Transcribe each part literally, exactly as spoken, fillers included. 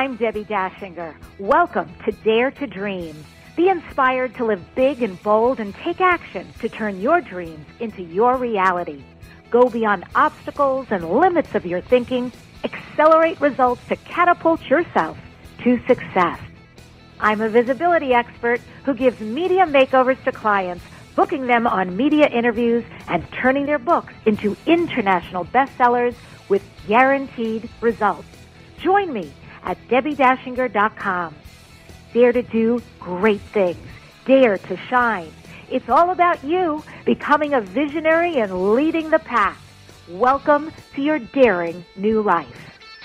I'm Debbie Dashinger. Welcome to Dare to Dream. Be inspired to live big and bold and take action to turn your dreams into your reality. Go beyond obstacles and limits of your thinking. Accelerate results to catapult yourself to success. I'm a visibility expert who gives media makeovers to clients, booking them on media interviews and turning their books into international bestsellers with guaranteed results. Join me at debbie dashinger dot com. Dare to do great things. Dare to shine. It's all about you becoming a visionary and leading the pack. Welcome to your daring new life.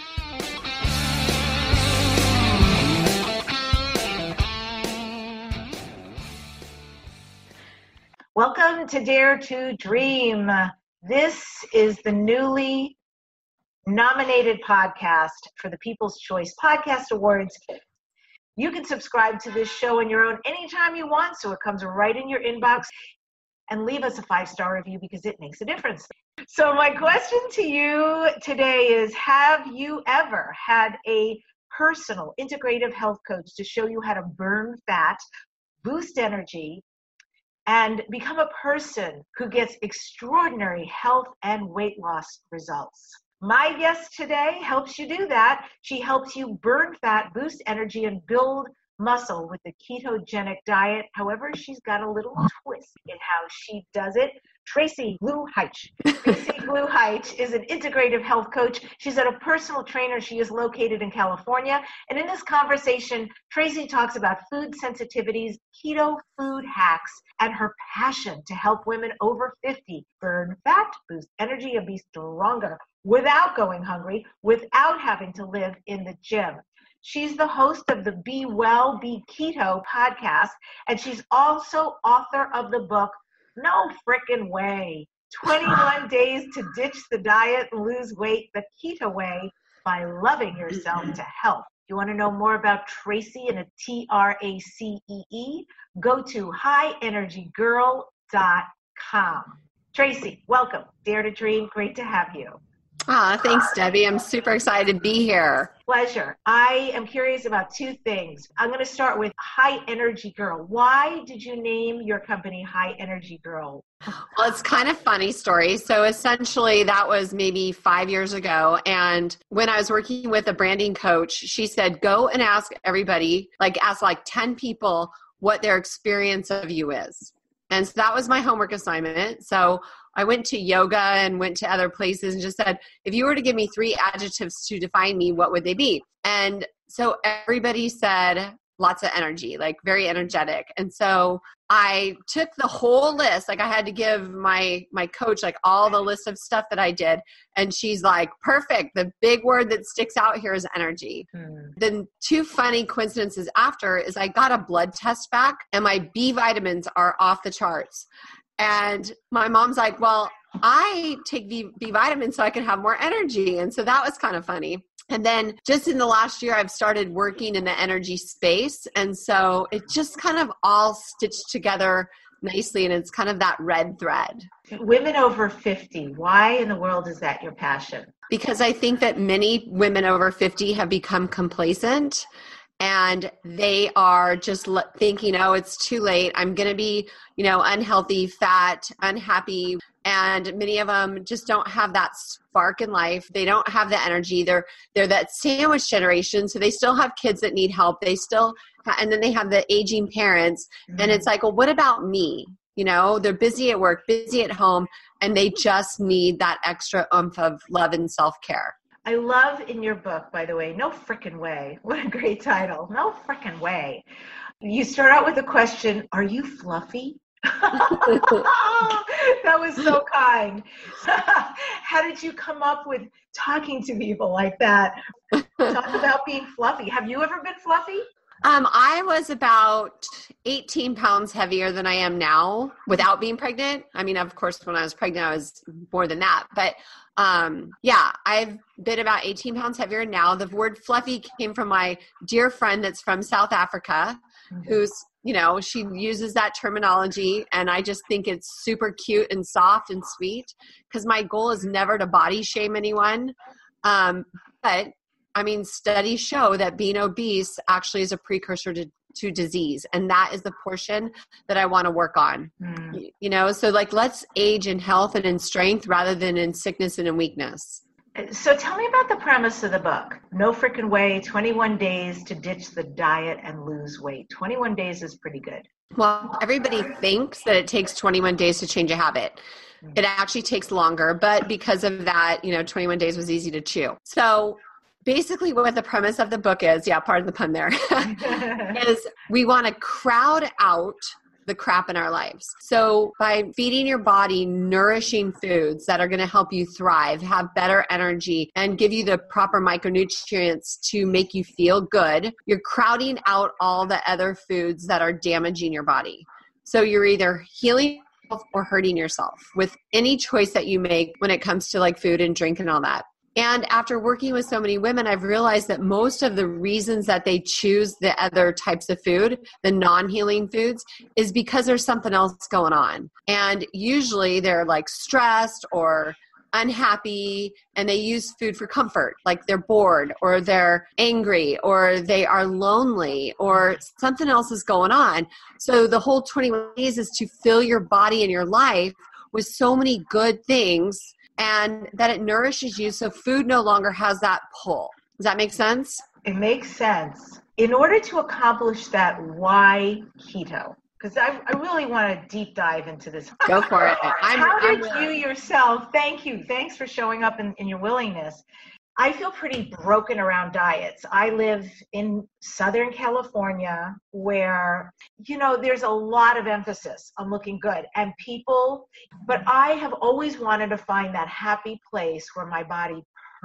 Welcome to Dare to Dream. This is the newly nominated podcast for the People's Choice Podcast Awards. You can subscribe to this show on your own anytime you want, so it comes right in your inbox, and leave us a five-star review because it makes a difference. So my question to you today is, have you ever had a personal integrative health coach to show you how to burn fat, boost energy, and become a person who gets extraordinary health and weight loss results? My guest today helps you do that. She helps you burn fat, boost energy, and build muscle with the ketogenic diet. However, she's got a little twist in how she does it. Tracy Gluhite. Tracy Gluhite is an integrative health coach. She's a personal trainer. She is located in California. And in this conversation, Tracy talks about food sensitivities, keto food hacks, and her passion to help women over fifty burn fat, boost energy, and be stronger without going hungry, without having to live in the gym. She's the host of the Be Well, Be Keto podcast, and she's also author of the book, No Frickin' Way, twenty-one Days to Ditch the Diet and Lose Weight the Keto Way by Loving Yourself to Health. If you want to know more about Tracy and a T R A C E E, go to high energy girl dot com. Tracy, welcome. Dare to Dream. Great to have you. Ah, thanks, Debbie. I'm super excited to be here. Pleasure. I am curious about two things. I'm going to start with High Energy Girl. Why did you name your company High Energy Girl? Well, it's kind of funny story. So essentially that was maybe five years ago. And when I was working with a branding coach, she said, go and ask everybody, like ask like ten people what their experience of you is. And so that was my homework assignment. So I went to yoga and went to other places and just said, if you were to give me three adjectives to define me, what would they be? And so everybody said lots of energy, like very energetic. And so I took the whole list. Like I had to give my, my coach, like all the list of stuff that I did. And she's like, perfect. The big word that sticks out here is energy. Hmm. Then two funny coincidences after is I got a blood test back and my B vitamins are off the charts. And my mom's like, well, I take B, B vitamins so I can have more energy. And so that was kind of funny. And then just in the last year, I've started working in the energy space. And so it just kind of all stitched together nicely. And it's kind of that red thread. Women over fifty, why in the world is that your passion? Because I think that many women over fifty have become complacent. And they are just thinking, oh, it's too late. I'm going to be, you know, unhealthy, fat, unhappy. And many of them just don't have that spark in life. They don't have the energy. They're they're that sandwich generation. So they still have kids that need help. They still, ha- and then they have the aging parents. Mm-hmm. And it's like, well, what about me? You know, they're busy at work, busy at home, and they just need that extra oomph of love and self-care. I love in your book, by the way, No Frickin' Way. What a great title. No Frickin' Way. You start out with the question, are you fluffy? That was so kind. How did you come up with talking to people like that? Talk about being fluffy. Have you ever been fluffy? Um, I was about eighteen pounds heavier than I am now without being pregnant. I mean, of course, when I was pregnant, I was more than that. But um, yeah, I've been about eighteen pounds heavier now. The word fluffy came from my dear friend that's from South Africa, mm-hmm. who's, you know, she uses that terminology. And I just think it's super cute and soft and sweet because my goal is never to body shame anyone. Um, but I mean, studies show that being obese actually is a precursor to, to disease. And that is the portion that I want to work on, mm. you know? So like, let's age in health and in strength rather than in sickness and in weakness. So tell me about the premise of the book. No Frickin' Way, twenty-one days to ditch the diet and lose weight. twenty-one days is pretty good. Well, everybody thinks that it takes twenty-one days to change a habit. It actually takes longer, but because of that, you know, twenty-one days was easy to chew. So basically what the premise of the book is, yeah, pardon the pun there, is we want to crowd out the crap in our lives. So by feeding your body nourishing foods that are going to help you thrive, have better energy, and give you the proper micronutrients to make you feel good, you're crowding out all the other foods that are damaging your body. So you're either healing or hurting yourself with any choice that you make when it comes to like food and drink and all that. And after working with so many women, I've realized that most of the reasons that they choose the other types of food, the non-healing foods, is because there's something else going on. And usually they're like stressed or unhappy, and they use food for comfort, like they're bored or they're angry or they are lonely or something else is going on. So the whole twenty-one days is to fill your body and your life with so many good things and that it nourishes you so food no longer has that pull. Does that make sense? It makes sense. In order to accomplish that, why keto? Because I, I really want to deep dive into this. Go for it. I'm, How did I'm you yourself, thank you, thanks for showing up in, in your willingness. I feel pretty broken around diets. I live in Southern California where, you know, there's a lot of emphasis on looking good and people, but I have always wanted to find that happy place where my body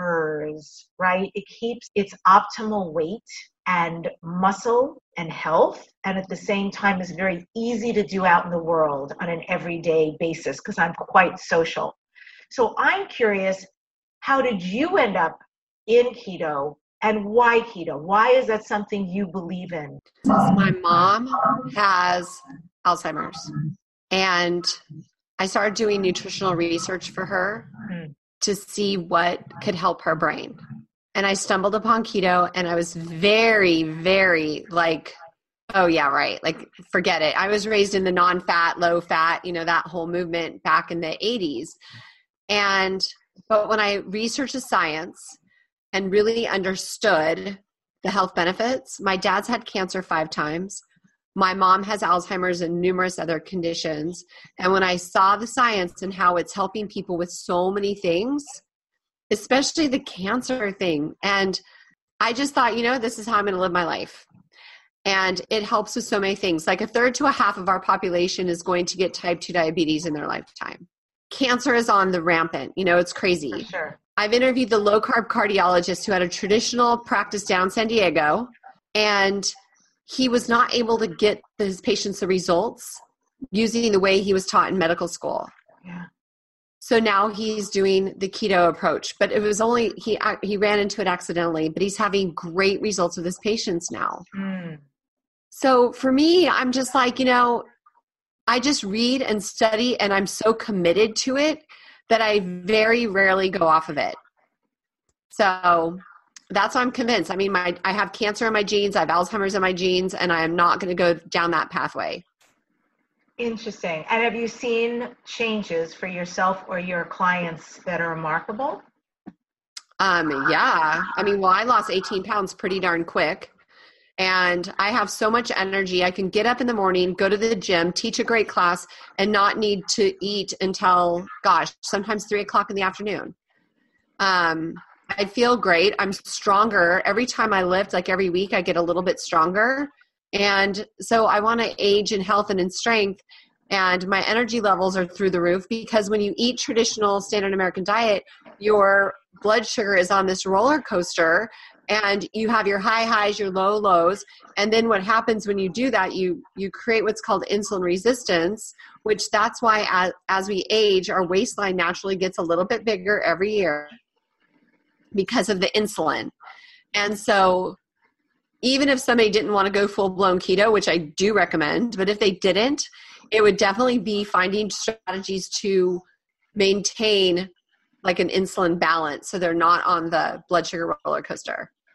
purrs, right? It keeps its optimal weight and muscle and health, and at the same time is very easy to do out in the world on an everyday basis because I'm quite social. So I'm curious, how did you end up in keto and why keto? Why is that something you believe in? My mom has Alzheimer's, and I started doing nutritional research for her mm-hmm. to see what could help her brain. And I stumbled upon keto, and I was very, very like, oh yeah, right. Like, forget it. I was raised in the non-fat, low-fat, you know, that whole movement back in the eighties. And, but when I researched the science and really understood the health benefits, my dad's had cancer five times. My mom has Alzheimer's and numerous other conditions. And when I saw the science and how it's helping people with so many things, especially the cancer thing. And I just thought, you know, this is how I'm going to live my life. And it helps with so many things. Like a third to a half of our population is going to get type two diabetes in their lifetime. Cancer is on the rampant. You know, it's crazy. For sure. I've interviewed the low carb cardiologist who had a traditional practice down San Diego, and he was not able to get his patients the results using the way he was taught in medical school. Yeah. So now he's doing the keto approach, but it was only, he he ran into it accidentally, but he's having great results with his patients now. Mm. So for me, I'm just like, you know, I just read and study and I'm so committed to it that I very rarely go off of it. So that's why I'm convinced. I mean, my I have cancer in my genes, I have Alzheimer's in my genes, and I am not going to go down that pathway. Interesting. And have you seen changes for yourself or your clients that are remarkable? Um, yeah. I mean, well, I lost eighteen pounds pretty darn quick. And I have so much energy. I can get up in the morning, go to the gym, teach a great class, and not need to eat until, gosh, sometimes three o'clock in the afternoon. Um, I feel great. I'm stronger. Every time I lift, like every week, I get a little bit stronger. And so I want to age in health and in strength. And my energy levels are through the roof because when you eat traditional standard American diet, your blood sugar is on this roller coaster and you have your high highs, your low lows. And then what happens when you do that, you, you create what's called insulin resistance, which that's why as, as we age, our waistline naturally gets a little bit bigger every year because of the insulin. And so even if somebody didn't want to go full-blown keto, which I do recommend, but if they didn't, it would definitely be finding strategies to maintain like an insulin balance so they're not on the blood sugar roller coaster.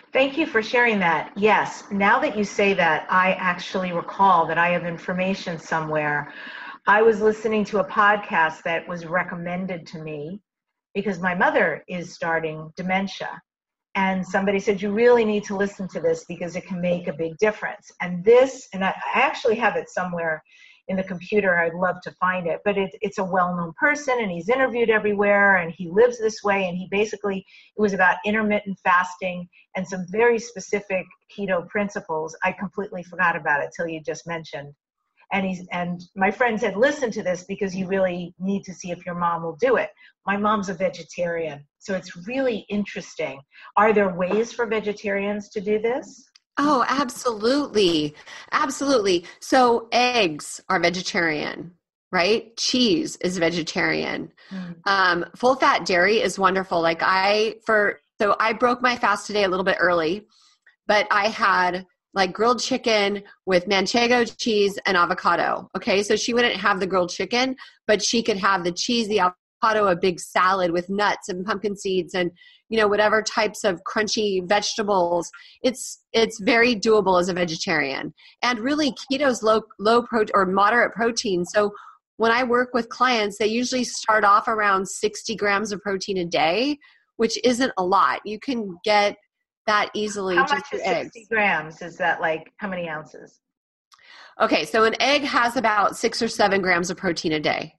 Thank you for sharing that. Yes, now that you say that, I actually recall that I have information somewhere. I was listening to a podcast that was recommended to me because my mother is starting dementia. And somebody said, you really need to listen to this because it can make a big difference. And this, and I I actually have it somewhere in the computer. I'd love to find it, but it, it's a well-known person and he's interviewed everywhere and he lives this way. And he basically, it was about intermittent fasting and some very specific keto principles. I completely forgot about it till you just mentioned. And he's, and my friend said, listen to this because you really need to see if your mom will do it. My mom's a vegetarian, so it's really interesting. Are there ways for vegetarians to do this? Oh, absolutely. Absolutely. So eggs are vegetarian, right? Cheese is vegetarian. Mm. Um, full fat dairy is wonderful. Like I, for, so I broke my fast today a little bit early, but I had like grilled chicken with manchego cheese and avocado. Okay. So she wouldn't have the grilled chicken, but she could have the cheese, the avocado, a big salad with nuts and pumpkin seeds and, you know, whatever types of crunchy vegetables. It's, it's very doable as a vegetarian. And really keto's low, low protein or moderate protein. So when I work with clients, they usually start off around sixty grams of protein a day, which isn't a lot. You can get that easily. How just much is eggs. sixty grams? Is that like how many ounces? Okay. So an egg has about six or seven grams of protein a day.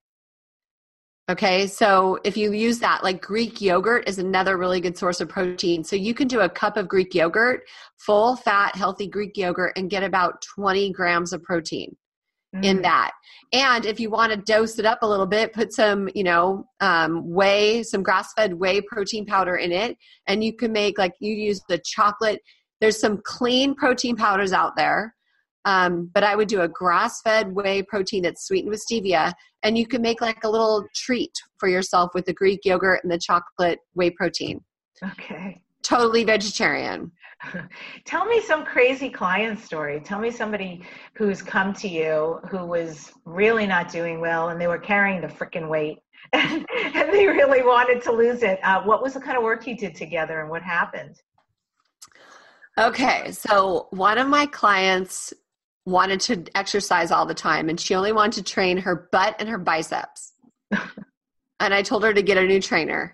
Okay. So if you use that, like Greek yogurt is another really good source of protein. So you can do a cup of Greek yogurt, full fat, healthy Greek yogurt, and get about twenty grams of protein mm. in that. And if you want to dose it up a little bit, put some, you know, um, whey, some grass-fed whey protein powder in it. And you can make like you use the chocolate. There's some clean protein powders out there. Um, but I would do a grass-fed whey protein that's sweetened with stevia, and you can make like a little treat for yourself with the Greek yogurt and the chocolate whey protein. Okay. Totally vegetarian. Tell me some crazy client story. Tell me somebody who's come to you who was really not doing well and they were carrying the freaking weight and, and they really wanted to lose it. Uh, what was the kind of work you did together and what happened? Okay. So one of my clients wanted to exercise all the time and she only wanted to train her butt and her biceps. And I told her to get a new trainer.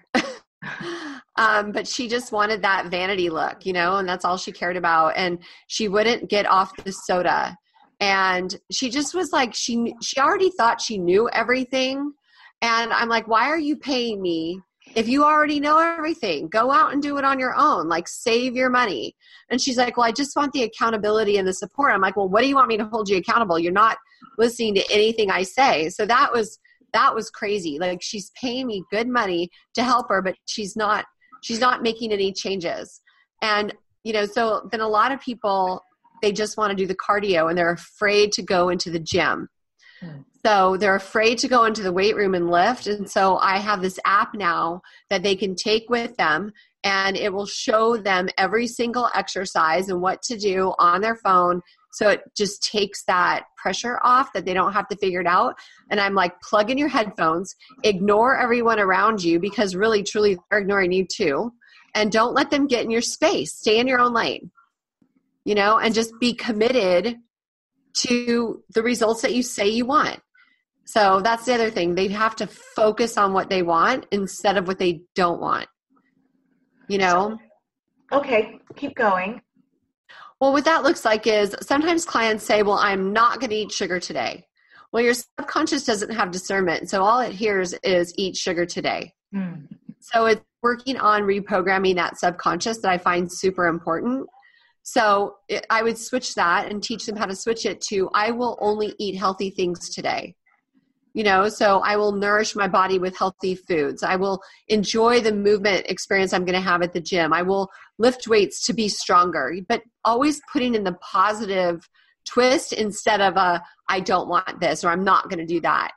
um, but she just wanted that vanity look, you know, and that's all she cared about. And she wouldn't get off the soda. And she just was like, she, she already thought she knew everything. And I'm like, why are you paying me? If you already know everything, go out and do it on your own, like save your money. And she's like, well, I just want the accountability and the support. I'm like, well, what do you want me to hold you accountable? You're not listening to anything I say. So that was, that was crazy. Like she's paying me good money to help her, but she's not, she's not making any changes. And, you know, so then a lot of people, they just want to do the cardio and they're afraid to go into the gym. Hmm. So they're afraid to go into the weight room and lift. And so I have this app now that they can take with them and it will show them every single exercise and what to do on their phone. So it just takes that pressure off that they don't have to figure it out. And I'm like, plug in your headphones, ignore everyone around you because really, truly they're ignoring you too. And don't let them get in your space. Stay in your own lane, you know, and just be committed to the results that you say you want. So that's the other thing. They have to focus on what they want instead of what they don't want, you know? Okay, keep going. Well, what that looks like is sometimes clients say, well, I'm not going to eat sugar today. Well, your subconscious doesn't have discernment. So all it hears is eat sugar today. Mm. So it's working on reprogramming that subconscious that I find super important. So it, I would switch that and teach them how to switch it to, I will only eat healthy things today. You know, so I will nourish my body with healthy foods. I will enjoy the movement experience I'm going to have at the gym. I will lift weights to be stronger, but always putting in the positive twist instead of a, I don't want this, or I'm not going to do that.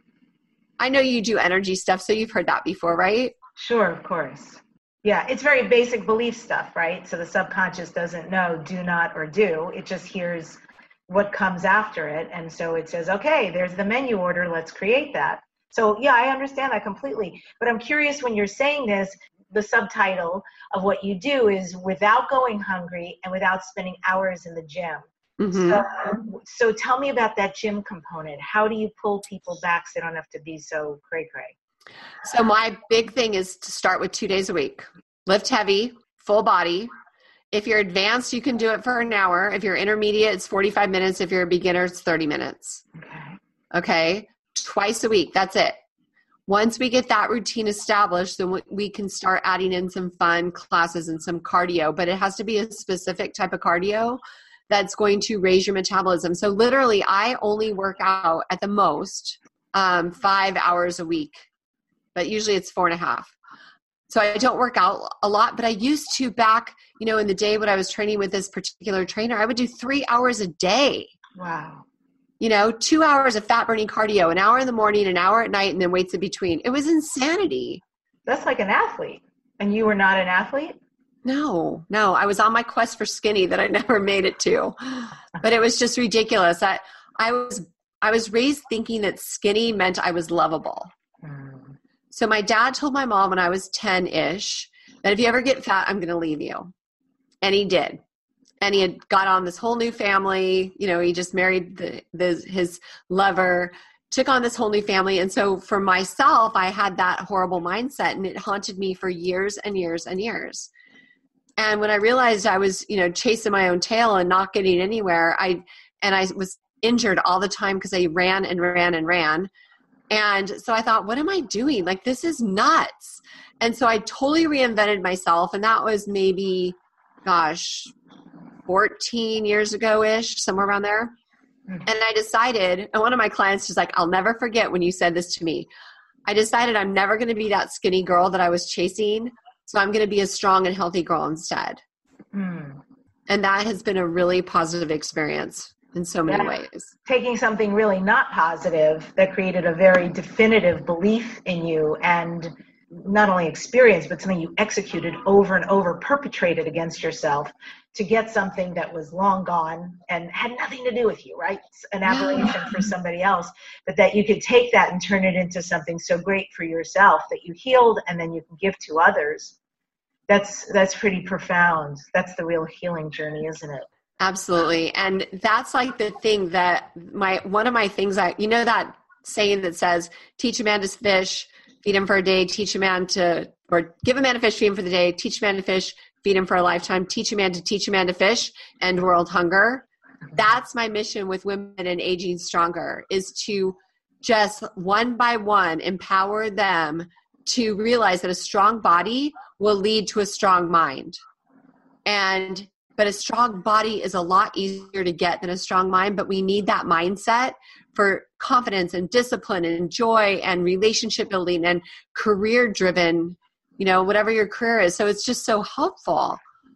I know you do energy stuff, so you've heard that before, right? Sure, of course. Yeah, it's very basic belief stuff, right? So the subconscious doesn't know do not or do. It just hears what comes after it. And so it says, okay, there's the menu order. Let's create that. So yeah, I understand that completely. But I'm curious when you're saying this, the subtitle of what you do is without going hungry and without spending hours in the gym. Mm-hmm. So, so tell me about that gym component. How do you pull people back so they don't have to be so cray cray? So my big thing is to start with two days a week. Lift heavy, full body. If you're advanced, you can do it for an hour. If you're intermediate, it's forty-five minutes. If you're a beginner, it's thirty minutes. Okay. Okay. Twice a week. That's it. Once we get that routine established, then we can start adding in some fun classes and some cardio, but it has to be a specific type of cardio that's going to raise your metabolism. So literally, I only work out at the most um, five hours a week, but usually it's four and a half. So I don't work out a lot, but I used to back, you know, in the day when I was training with this particular trainer, I would do three hours a day. Wow. You know, two hours of fat burning cardio, an hour in the morning, an hour at night, and then weights in between. It was insanity. That's like an athlete. And you were not an athlete? No, no. I was on my quest for skinny that I never made it to, but it was just ridiculous. I, I was, I was raised thinking that skinny meant I was lovable. Mm. So my dad told my mom when I was ten-ish that if you ever get fat, I'm going to leave you. And he did. And he had got on this whole new family. You know, he just married the, the, his lover, took on this whole new family. And so for myself, I had that horrible mindset, and it haunted me for years and years and years. And when I realized I was, you know, chasing my own tail and not getting anywhere, I and I was injured all the time because I ran and ran and ran. And so I thought, what am I doing? Like, this is nuts. And so I totally reinvented myself. And that was maybe, gosh, fourteen years ago-ish, somewhere around there. Mm-hmm. And I decided, and one of my clients was like, I'll never forget when you said this to me. I decided I'm never going to be that skinny girl that I was chasing. So I'm going to be a strong and healthy girl instead. Mm. And that has been a really positive experience in so many yeah. ways. Taking something really not positive that created a very definitive belief in you, and not only experience, but something you executed over and over, perpetrated against yourself to get something that was long gone and had nothing to do with you, right? It's an aberration yeah. for somebody else, but that you could take that and turn it into something so great for yourself that you healed and then you can give to others. That's, that's pretty profound. That's the real healing journey, isn't it? Absolutely. And that's like the thing that my, one of my things that, you know, that saying that says, teach a man to fish, feed him for a day, teach a man to, or give a man a fish, feed him for the day, teach a man to fish, feed him for a lifetime, teach a man to teach a man to fish, end world hunger. That's my mission with Women and Aging Stronger, is to just one by one empower them to realize that a strong body will lead to a strong mind. And But a strong body is a lot easier to get than a strong mind, but we need that mindset for confidence and discipline and joy and relationship building and career driven, you know, whatever your career is. So it's just so helpful.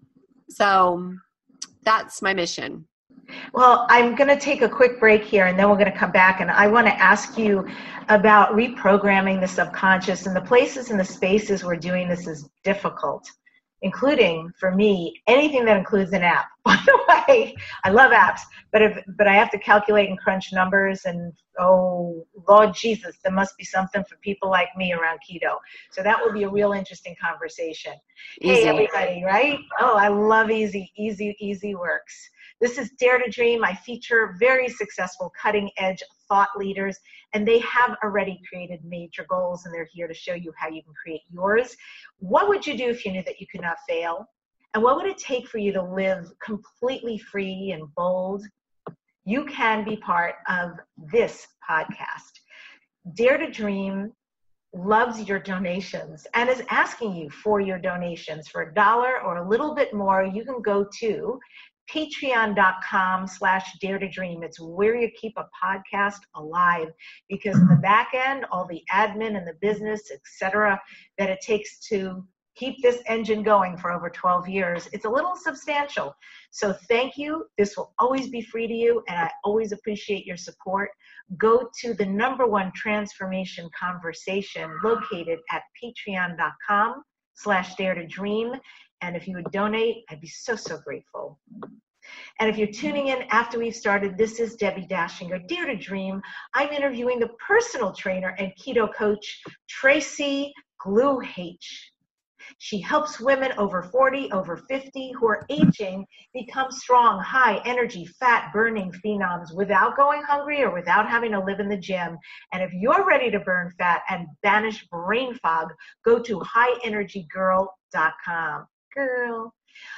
So that's my mission. Well, I'm going to take a quick break here, and then we're going to come back, and I want to ask you about reprogramming the subconscious, and the places and the spaces where doing this is difficult, including, for me, anything that includes an app. By the way, I love apps, but if but I have to calculate and crunch numbers, and oh, Lord Jesus, there must be something for people like me around keto. So that will be a real interesting conversation. Easy. Hey, everybody, right? Oh, I love easy, easy, easy works. This is Dare to Dream. I feature very successful, cutting-edge thought leaders, and they have already created major goals, and they're here to show you how you can create yours. What would you do if you knew that you could not fail? And what would it take for you to live completely free and bold? You can be part of this podcast. Dare to Dream loves your donations and is asking you for your donations. For a dollar or a little bit more, you can go to patreon.com slash dare to dream. It's where you keep a podcast alive, because in the back end, all the admin and the business, et cetera, that it takes to keep this engine going for over twelve years, it's a little substantial. So thank you. This will always be free to you, and I always appreciate your support. Go to the number one transformation conversation located at patreon.com slash dare to dream. And if you would donate, I'd be so, so grateful. And if you're tuning in after we've started, this is Debbie Dashinger, Dare to Dream. I'm interviewing the personal trainer and keto coach, Tracy Gluhage. She helps women over forty, over fifty who are aging become strong, high energy, fat burning phenoms without going hungry or without having to live in the gym. And if you're ready to burn fat and banish brain fog, go to high energy girl dot com. Girl.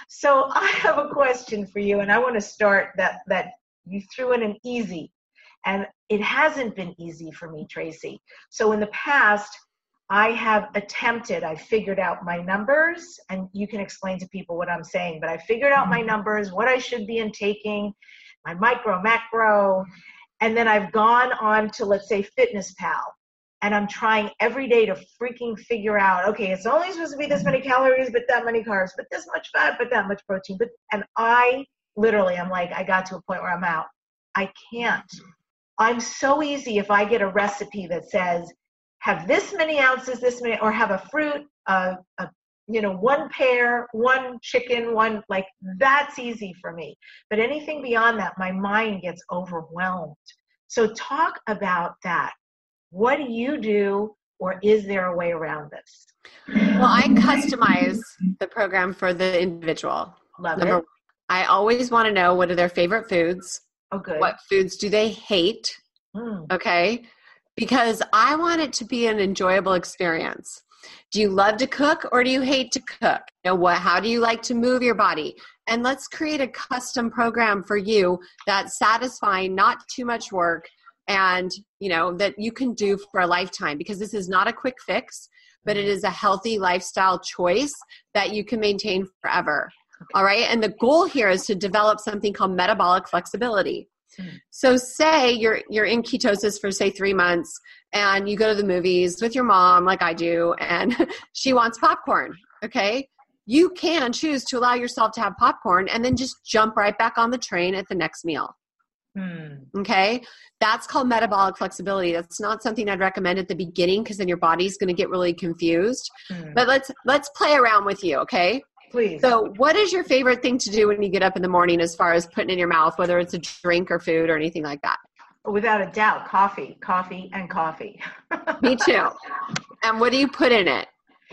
So I have a question for you, and I want to start that, that you threw in an easy. And it hasn't been easy for me, Tracy. So in the past, I have attempted, I figured out my numbers, and you can explain to people what I'm saying, but I figured out my numbers, what I should be intaking, my micro, macro, and then I've gone on to, let's say, Fitness Pal, and I'm trying every day to freaking figure out, okay, it's only supposed to be this many calories, but that many carbs, but this much fat, but that much protein, but, and I literally, I'm like, I got to a point where I'm out. I can't. I'm so easy if I get a recipe that says, have this many ounces, this many, or have a fruit, uh, a, you know, one pear, one chicken, one, like, that's easy for me. But anything beyond that, my mind gets overwhelmed. So talk about that. What do you do, or is there a way around this? Well, I customize the program for the individual. Love Number it. one, I always want to know what are their favorite foods. Oh, good. What foods do they hate? Mm. Okay. Because I want it to be an enjoyable experience. Do you love to cook or do you hate to cook? You know what? How do you like to move your body? And let's create a custom program for you that's satisfying, not too much work, and you know that you can do for a lifetime. Because this is not a quick fix, but it is a healthy lifestyle choice that you can maintain forever. All right. And the goal here is to develop something called metabolic flexibility. So say you're you're in ketosis for say three months and you go to the movies with your mom like I do, and she wants popcorn. Okay. You can choose to allow yourself to have popcorn and then just jump right back on the train at the next meal. Hmm. Okay. That's called metabolic flexibility. That's not something I'd recommend at the beginning, because then your body's going to get really confused. Hmm. But let's let's play around with you. Okay. Please. So what is your favorite thing to do when you get up in the morning as far as putting in your mouth, whether it's a drink or food or anything like that? Without a doubt, coffee, coffee, and coffee. Me too. And what do you put in it?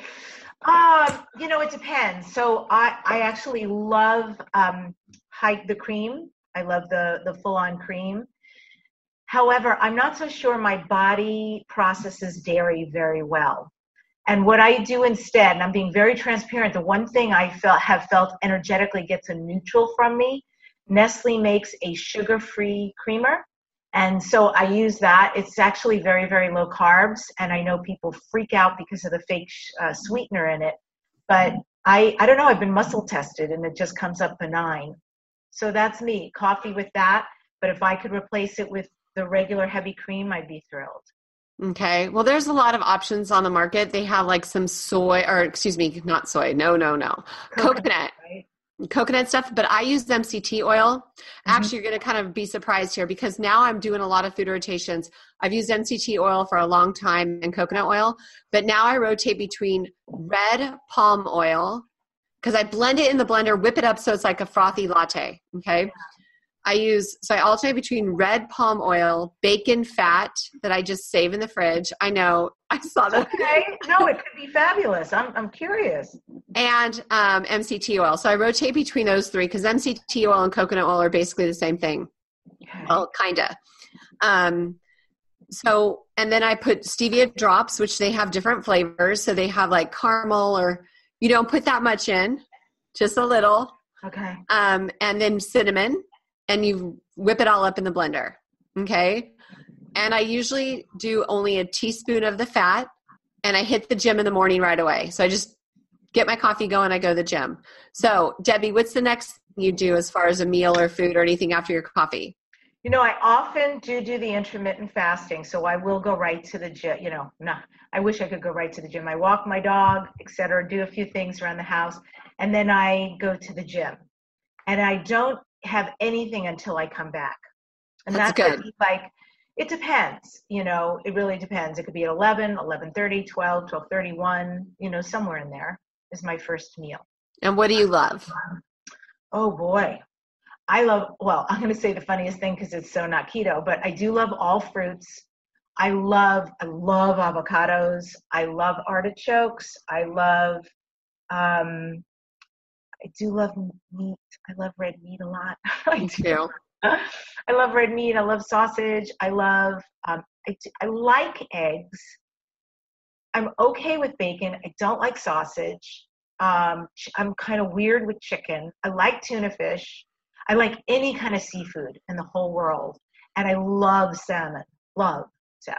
Uh, you know, it depends. So I, I actually love um, hike the cream. I love the, the full-on cream. However, I'm not so sure my body processes dairy very well. And what I do instead, and I'm being very transparent, the one thing I felt have felt energetically gets a neutral from me, Nestle makes a sugar-free creamer. And so I use that. It's actually very, very low carbs. And I know people freak out because of the fake uh, sweetener in it. But I, I don't know, I've been muscle tested and it just comes up benign. So that's me, coffee with that. But if I could replace it with the regular heavy cream, I'd be thrilled. Okay. Well, there's a lot of options on the market. They have like some soy, or excuse me, not soy. No, no, no. Coconut. Coconut. Right? Coconut stuff, but I use M C T oil. Mm-hmm. Actually, you're going to kind of be surprised here, because now I'm doing a lot of food rotations. I've used M C T oil for a long time and coconut oil, but now I rotate between red palm oil, because I blend it in the blender, whip it up so it's like a frothy latte. Okay. I use, so I alternate between red palm oil, bacon fat that I just save in the fridge. I know, I saw that. Okay. No, it could be fabulous. I'm I'm curious. And um, M C T oil. So I rotate between those three, because M C T oil and coconut oil are basically the same thing. Okay. Well, kind of. Um, so, and then I put stevia drops, which they have different flavors. So they have like caramel, or you don't put that much in, just a little. Okay. Um, and then cinnamon. And you whip it all up in the blender, okay? And I usually do only a teaspoon of the fat, and I hit the gym in the morning right away. So I just get my coffee going, I go to the gym. So, Debbie, what's the next thing you do as far as a meal or food or anything after your coffee? You know, I often do do the intermittent fasting, so I will go right to the gym. You know, nah, I wish I could go right to the gym. I walk my dog, et cetera, do a few things around the house, and then I go to the gym. And I don't have anything until I come back. And that's, that's good. Like, it depends, you know, it really depends. It could be at eleven, eleven thirty, twelve, twelve thirty, one, you know, somewhere in there is my first meal. And what do you love? Oh boy. I love, well, I'm going to say the funniest thing because it's so not keto, but I do love all fruits. I love, I love avocados. I love artichokes. I love Um, I do love meat. I love red meat a lot. I Me do. too. I love red meat. I love sausage. I love, um, I, do, I like eggs. I'm okay with bacon. I don't like sausage. Um, I'm kind of weird with chicken. I like tuna fish. I like any kind of seafood in the whole world. And I love salmon. Love salmon.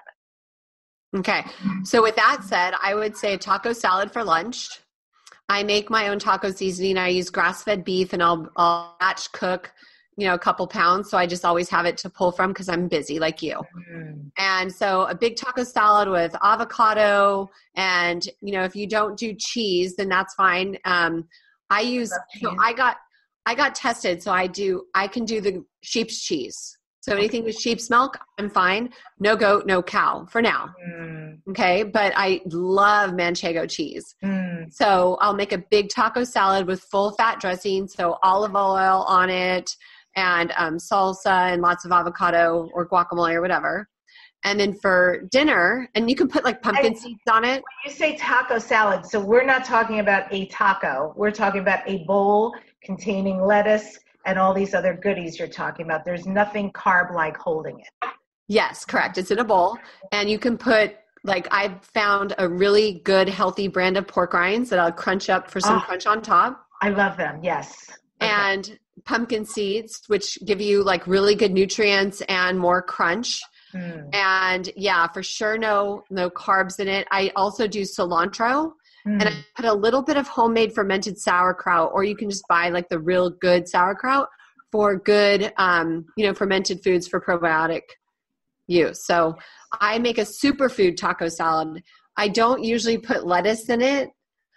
Okay. So with that said, I would say a taco salad for lunch. I make my own taco seasoning. I use grass-fed beef, and I'll, I'll batch cook, you know, a couple pounds. So I just always have it to pull from because I'm busy like you. Mm. And so a big taco salad with avocado, and, you know, if you don't do cheese, then that's fine. Um, I use, I so I got, I got tested. So I do, I can do the sheep's cheese. So anything with sheep's milk, I'm fine. No goat, no cow for now. Mm. Okay. But I love manchego cheese. Mm. So I'll make a big taco salad with full fat dressing. So olive oil on it, and um, salsa and lots of avocado or guacamole or whatever. And then for dinner, and you can put like pumpkin I, seeds on it. When you say taco salad, so we're not talking about a taco. We're talking about a bowl containing lettuce and all these other goodies you're talking about. There's nothing carb-like holding it. Yes, correct. It's in a bowl. And you can put, like, I found a really good, healthy brand of pork rinds that I'll crunch up for some Oh, crunch on top. I love them, yes. Okay. And pumpkin seeds, which give you like really good nutrients and more crunch. Mm. And yeah, for sure, no, no carbs in it. I also do cilantro. Mm. And I put a little bit of homemade fermented sauerkraut, or you can just buy like the real good sauerkraut for good, um, you know, fermented foods for probiotic use. So I make a superfood taco salad. I don't usually put lettuce in it,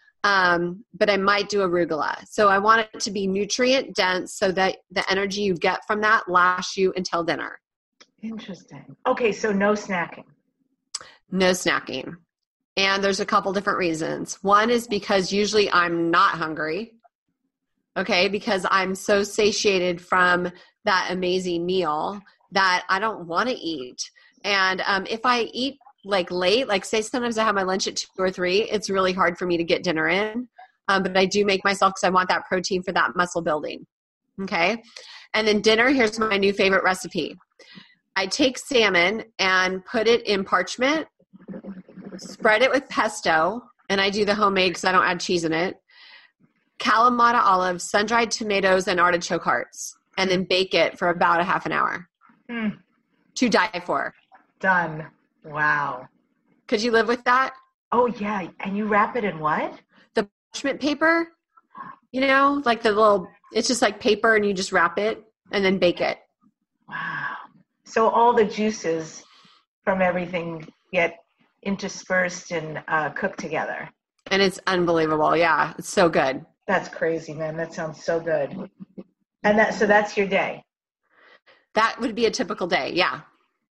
um, but I might do arugula. So I want it to be nutrient dense so that the energy you get from that lasts you until dinner. Interesting. Okay, so no snacking. No snacking. And there's a couple different reasons. One is because usually I'm not hungry, okay, because I'm so satiated from that amazing meal that I don't want to eat. And um, if I eat like late, like say sometimes I have my lunch at two or three, it's really hard for me to get dinner in. Um, but I do make myself because I want that protein for that muscle building, okay? And then dinner, here's my new favorite recipe. I take salmon and put it in parchment, spread it with pesto, and I do the homemade because I don't add cheese in it, Kalamata olives, sun-dried tomatoes, and artichoke hearts, and then bake it for about a half an hour. Mm. To die for. Done. Wow. Could you live with that? Oh, yeah. And you wrap it in what? The parchment paper, you know, like the little, it's just like paper and you just wrap it and then bake it. Wow. So all the juices from everything get interspersed and uh, cooked together. And it's unbelievable. Yeah. It's so good. That's crazy, man. That sounds so good. And that, so that's your day. That would be a typical day. Yeah.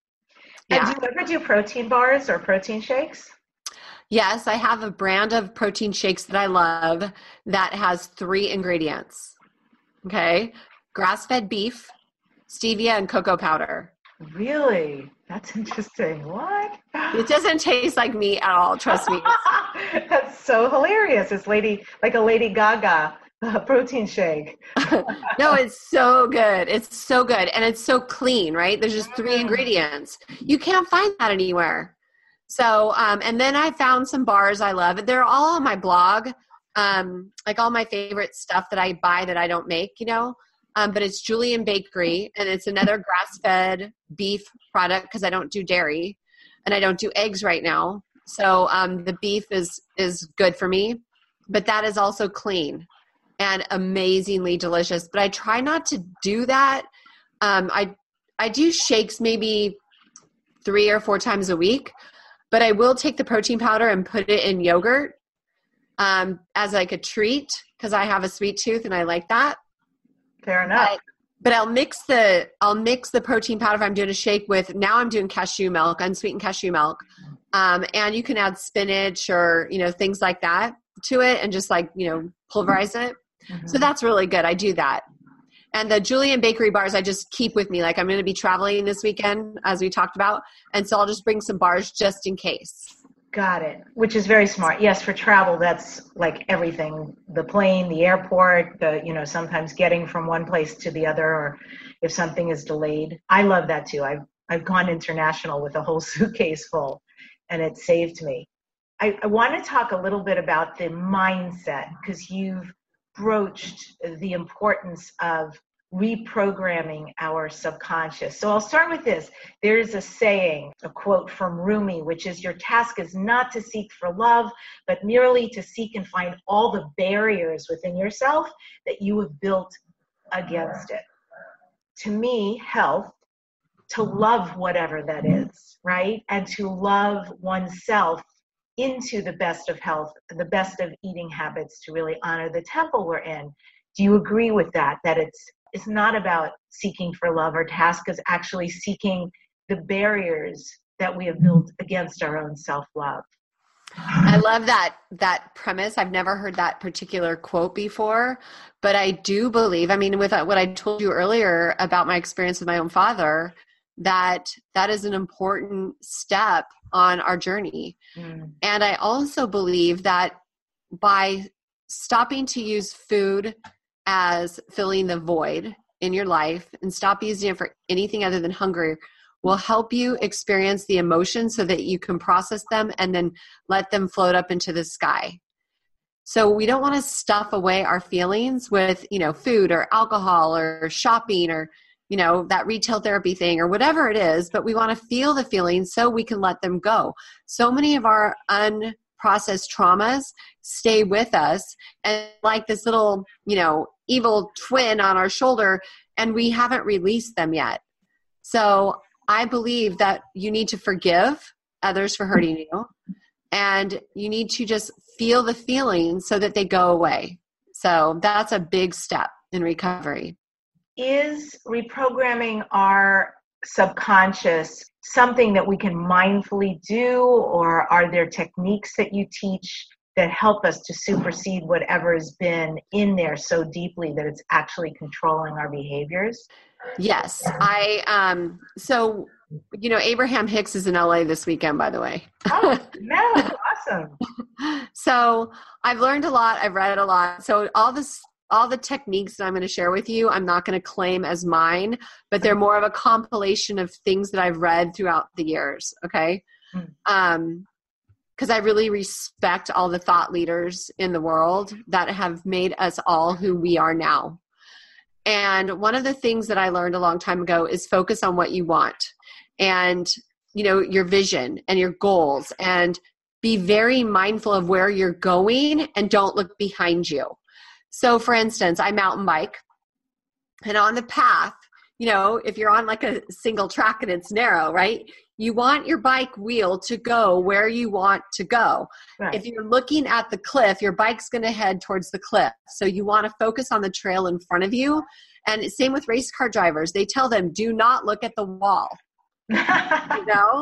And Yeah. do you ever do protein bars or protein shakes? Yes, I have a brand of protein shakes that I love that has three ingredients. Okay. Grass-fed beef, stevia, and cocoa powder. Really? That's interesting. What? It doesn't taste like meat at all. Trust me. That's so hilarious. It's lady, like a Lady Gaga uh, protein shake. No, it's so good. It's so good. And it's so clean, right? There's just three ingredients. You can't find that anywhere. So, um, and then I found some bars I love. They're all on my blog, um, like all my favorite stuff that I buy that I don't make, you know. Um, but it's Julian Bakery, and it's another grass-fed beef product because I don't do dairy, and I don't do eggs right now. So um, the beef is is good for me, but that is also clean and amazingly delicious. But I try not to do that. Um, I I do shakes maybe three or four times a week, but I will take the protein powder and put it in yogurt um, as like a treat because I have a sweet tooth and I like that. Fair enough. But, but I'll mix the I'll mix the protein powder if I'm doing a shake with, now I'm doing cashew milk, unsweetened cashew milk. Um, and you can add spinach or, you know, things like that to it and just like, you know, pulverize it. Mm-hmm. So that's really good. I do that. And the Julian Bakery bars I just keep with me. Like I'm going to be traveling this weekend as we talked about. And so I'll just bring some bars just in case. Got it. Which is very smart. Yes, for travel, that's like everything. The plane, the airport, the, you know, sometimes getting from one place to the other, or if something is delayed. I love that too. I've, I've gone international with a whole suitcase full, and it saved me. I, I want to talk a little bit about the mindset, because you've broached the importance of reprogramming our subconscious. So I'll start with this. There is a saying, a quote from Rumi, which is, your task is not to seek for love, but merely to seek and find all the barriers within yourself that you have built against it. To me, health, to love whatever that is, right? And to love oneself into the best of health, the best of eating habits, to really honor the temple we're in. Do you agree with that? That it's it's not about seeking for love. Our task is actually seeking the barriers that we have built against our own self-love. I love that that premise. I've never heard that particular quote before, but I do believe, I mean, with what I told you earlier about my experience with my own father, that that is an important step on our journey. Mm. And I also believe that by stopping to use food as filling the void in your life and stop using it for anything other than hunger will help you experience the emotions so that you can process them and then let them float up into the sky. So we don't want to stuff away our feelings with, you know, food or alcohol or shopping or, you know, that retail therapy thing or whatever it is, but we want to feel the feelings so we can let them go. So many of our unprocessed traumas stay with us and like this little, you know, evil twin on our shoulder, and we haven't released them yet. So I believe that you need to forgive others for hurting you, and you need to just feel the feelings so that they go away. So that's a big step in recovery. Is reprogramming our subconscious something that we can mindfully do, or are there techniques that you teach that help us to supersede whatever has been in there so deeply that it's actually controlling our behaviors? Yes. I, um, so, you know, Abraham Hicks is in L A this weekend, by the way. Oh, no, awesome. So I've learned a lot. I've read a lot. So all this, all the techniques that I'm going to share with you, I'm not going to claim as mine, but they're more of a compilation of things that I've read throughout the years. Okay. Mm. Um, because I really respect all the thought leaders in the world that have made us all who we are now. And one of the things that I learned a long time ago is focus on what you want and, you know, your vision and your goals, and be very mindful of where you're going and don't look behind you. So for instance, I mountain bike, and on the path, you know, if you're on like a single track and it's narrow, right? You want your bike wheel to go where you want to go. Right. If you're looking at the cliff, your bike's going to head towards the cliff. So you want to focus on the trail in front of you. And same with race car drivers. They tell them, do not look at the wall. You know?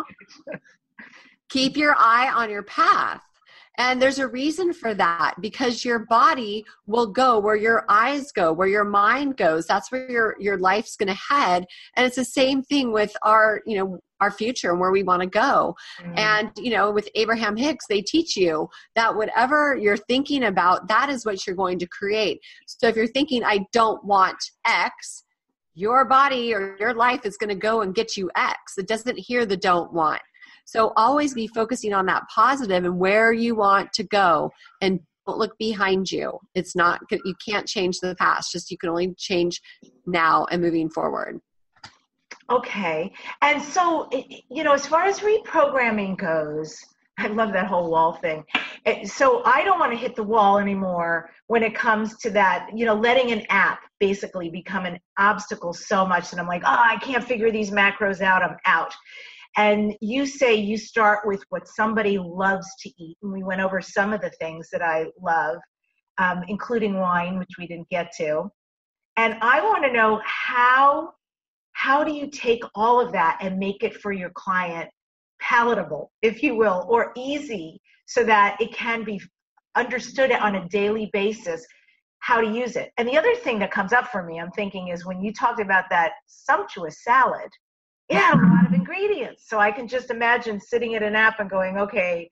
Keep your eye on your path. And there's a reason for that, because your body will go where your eyes go, where your mind goes. That's where your, your life's going to head. And it's the same thing with our, you know, our future and where we want to go. Mm. And, you know, with Abraham Hicks, they teach you that whatever you're thinking about, that is what you're going to create. So if you're thinking, I don't want X, your body or your life is going to go and get you X. It doesn't hear the don't want. So always be focusing on that positive and where you want to go, and don't look behind you. It's not, you can't change the past, just you can only change now and moving forward. Okay. And so, you know, as far as reprogramming goes, I love that whole wall thing. So I don't want to hit the wall anymore when it comes to that, you know, letting an app basically become an obstacle so much that I'm like, oh, I can't figure these macros out. I'm out. And you say you start with what somebody loves to eat. And we went over some of the things that I love, um, including wine, which we didn't get to. And I want to know how, how do you take all of that and make it for your client palatable, if you will, or easy, so that it can be understood on a daily basis how to use it? And the other thing that comes up for me, I'm thinking, is when you talked about that sumptuous salad, it had a lot of ingredients. So I can just imagine sitting at an app and going, okay,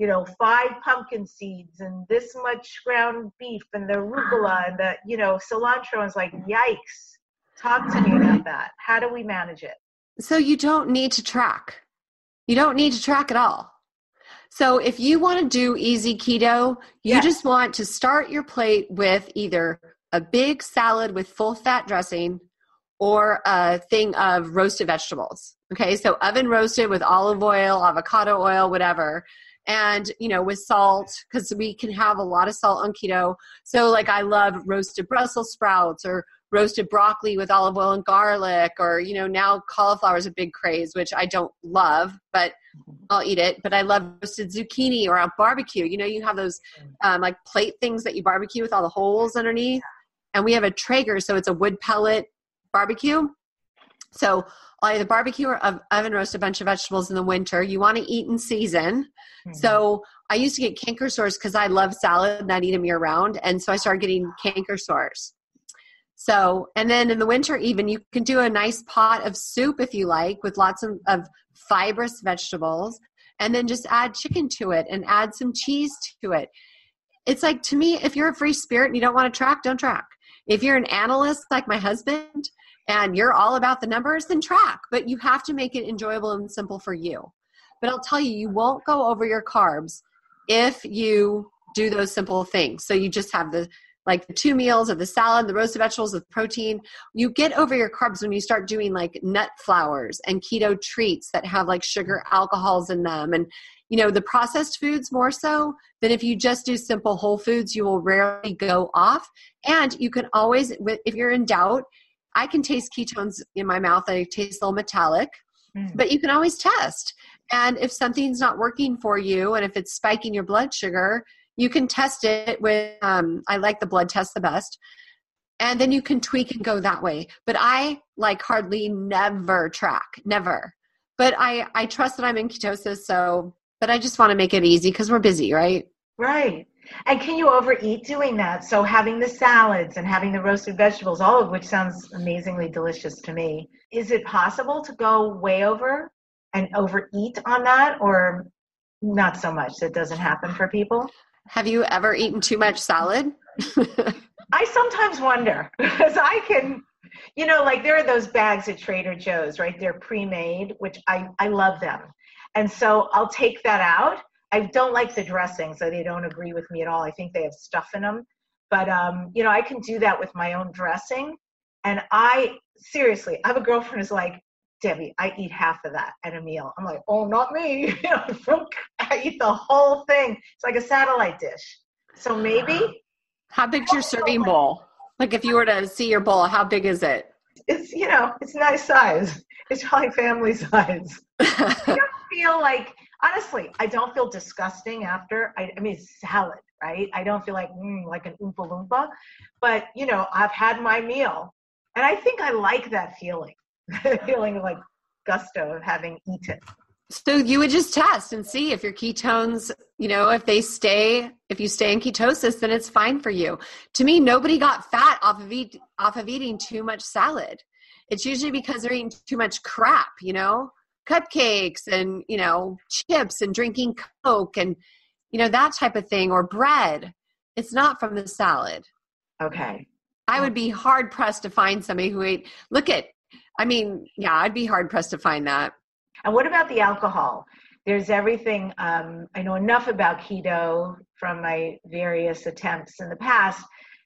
you know, five pumpkin seeds and this much ground beef and the arugula and the, you know, cilantro. I was like, yikes. Talk to me about that. How do we manage it? So you don't need to track. You don't need to track at all. So if you want to do easy keto, you Yes. just want to start your plate with either a big salad with full fat dressing or a thing of roasted vegetables. Okay, so oven roasted with olive oil, avocado oil, whatever. And, you know, with salt, because we can have a lot of salt on keto. So like I love roasted Brussels sprouts or roasted broccoli with olive oil and garlic, or, you know, now cauliflower is a big craze, which I don't love, but I'll eat it. But I love roasted zucchini or a barbecue. You know, you have those um, like plate things that you barbecue with all the holes underneath. And we have a Traeger, so it's a wood pellet barbecue. So I either barbecue or oven roast a bunch of vegetables in the winter. You want to eat in season. Mm-hmm. So I used to get canker sores because I love salad and I'd eat them year round. And so I started getting canker sores. So, and then in the winter even, you can do a nice pot of soup if you like with lots of, of fibrous vegetables, and then just add chicken to it and add some cheese to it. It's like, to me, if you're a free spirit and you don't want to track, don't track. If you're an analyst like my husband and you're all about the numbers, then track. But you have to make it enjoyable and simple for you. But I'll tell you, you won't go over your carbs if you do those simple things. So you just have the like the two meals of the salad, the roasted vegetables with protein. You get over your carbs when you start doing like nut flours and keto treats that have like sugar alcohols in them. And, you know, the processed foods more so than if you just do simple whole foods, you will rarely go off. And you can always, if you're in doubt, I can taste ketones in my mouth. I taste a little metallic, mm. but you can always test. And if something's not working for you and if it's spiking your blood sugar, you can test it with, um, I like the blood test the best. And then you can tweak and go that way. But I like hardly never track, never. But I, I trust that I'm in ketosis. So, but I just want to make it easy because we're busy, right? Right. And can you overeat doing that? So having the salads and having the roasted vegetables, all of which sounds amazingly delicious to me. Is it possible to go way over and overeat on that, or not so much? That doesn't happen for people? Have you ever eaten too much salad? I sometimes wonder because I can, you know, like there are those bags at Trader Joe's, right? They're pre-made, which I, I love them. And so I'll take that out. I don't like the dressing, so they don't agree with me at all. I think they have stuff in them. But, um, you know, I can do that with my own dressing. And I, seriously, I have a girlfriend who's like, Debbie, I eat half of that at a meal. I'm like, oh, not me. You know, I eat the whole thing. It's like a satellite dish. So maybe. How big's your serving bowl? Like if you were to see your bowl, how big is it? It's, you know, it's nice size. It's probably family size. I don't feel like, honestly, I don't feel disgusting after. I, I mean, it's salad, right? I don't feel like, mm, like an Oompa Loompa. But, you know, I've had my meal. And I think I like that feeling. feeling of like gusto of having eaten. So you would just test and see if your ketones, you know, if they stay, if you stay in ketosis, then it's fine for you. To me, nobody got fat off of eat, off of eating too much salad. It's usually because they're eating too much crap, you know, cupcakes and, you know, chips and drinking Coke and, you know, that type of thing, or bread. It's not from the salad. Okay. I would be hard pressed to find somebody who ate, look at, I mean, yeah, I'd be hard pressed to find that. And what about the alcohol? There's everything. Um, I know enough about keto from my various attempts in the past.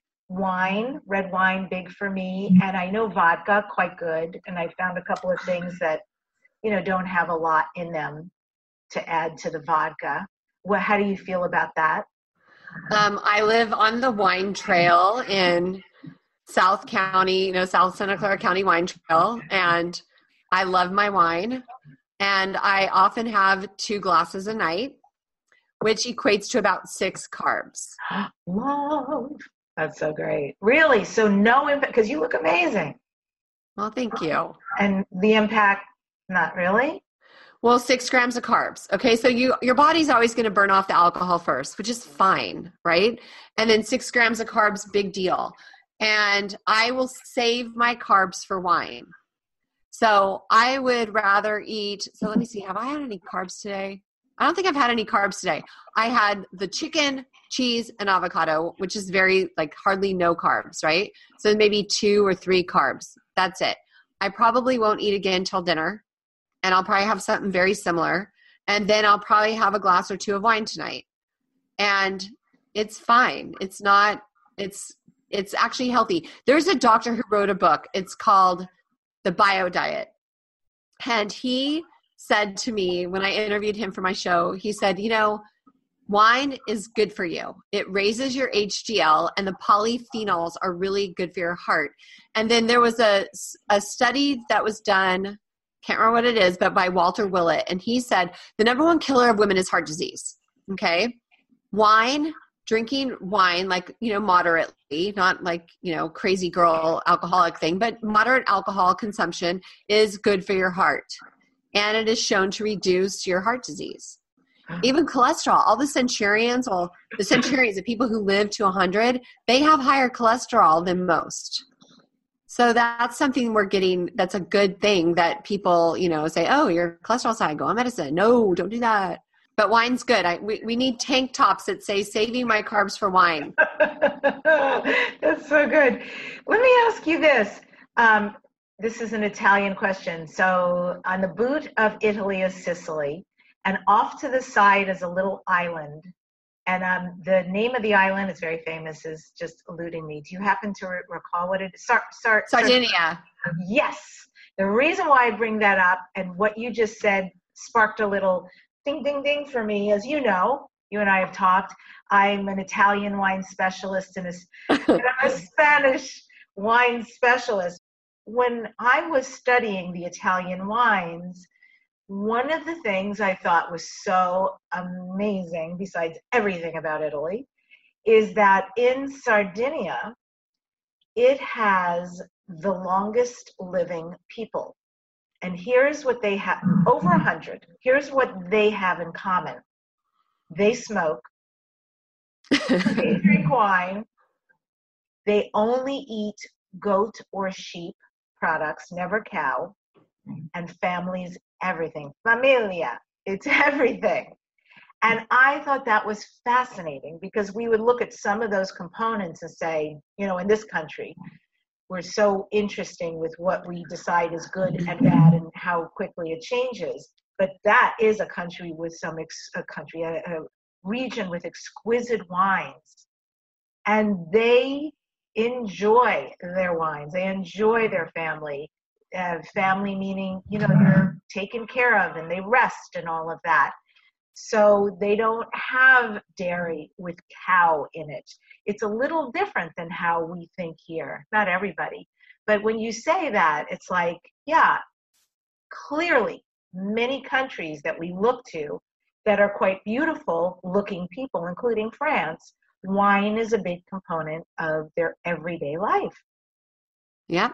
Wine, red wine, big for me. And I know vodka, quite good. And I found a couple of things that, you know, don't have a lot in them to add to the vodka. Well, how do you feel about that? Um, I live on the wine trail in South County, you know, South Santa Clara County Wine Trail. And I love my wine. And I often have two glasses a night, which equates to about six carbs. Love. That's so great. Really? So no impact, because you look amazing. Well, thank you. And the impact, not really? Well, six grams of carbs. Okay. So you, your body's always going to burn off the alcohol first, which is fine. Right. And then six grams of carbs, big deal. And I will save my carbs for wine. So I would rather eat, so let me see, have I had any carbs today? I don't think I've had any carbs today. I had the chicken, cheese, and avocado, which is very like hardly no carbs, right? So maybe two or three carbs. That's it. I probably won't eat again till dinner, and I'll probably have something very similar. And then I'll probably have a glass or two of wine tonight. And it's fine. It's not, it's, it's actually healthy. There's a doctor who wrote a book. It's called The Bio Diet. And he said to me when I interviewed him for my show, he said, you know, wine is good for you. It raises your H D L, and the polyphenols are really good for your heart. And then there was a, a study that was done, can't remember what it is, but by Walter Willett. And he said the number one killer of women is heart disease. Okay. Wine, drinking wine, like, you know, moderately, not like, you know, crazy girl alcoholic thing, but moderate alcohol consumption is good for your heart. And it is shown to reduce your heart disease. Even cholesterol, all the centurions, well, the centurions, the people who live to one hundred, they have higher cholesterol than most. So that's something we're getting, that's a good thing that people, you know, say, oh, your cholesterol's high, go on medicine. No, don't do that. But wine's good. I, we, we need tank tops that say, saving my carbs for wine. That's so good. Let me ask you this. Um, this is an Italian question. So on the boot of Italy is Sicily, and off to the side is a little island. And um, the name of the island is very famous, is just eluding me. Do you happen to re- recall what it is? Sar- Sar- Sardinia. Yes. The reason why I bring that up and what you just said sparked a little ding, ding, ding for me. As you know, you and I have talked, I'm an Italian wine specialist and, a, and I'm a Spanish wine specialist. When I was studying the Italian wines, one of the things I thought was so amazing, besides everything about Italy, is that in Sardinia, it has the longest living people. And here's what they have, over one hundred. Here's what they have in common. They smoke, they drink wine, they only eat goat or sheep products, never cow, and families everything. Familia, it's everything. And I thought that was fascinating because we would look at some of those components and say, you know, in this country, we're so interesting with what we decide is good and bad and how quickly it changes. But that is a country with some, ex- a country, a, a region with exquisite wines. And they enjoy their wines. They enjoy their family. Uh, family meaning, you know, you're taken care of and they rest and all of that. So they don't have dairy with cow in it. It's a little different than how we think here. Not everybody. But when you say that, it's like, yeah, clearly many countries that we look to that are quite beautiful looking people, including France, wine is a big component of their everyday life. Yeah.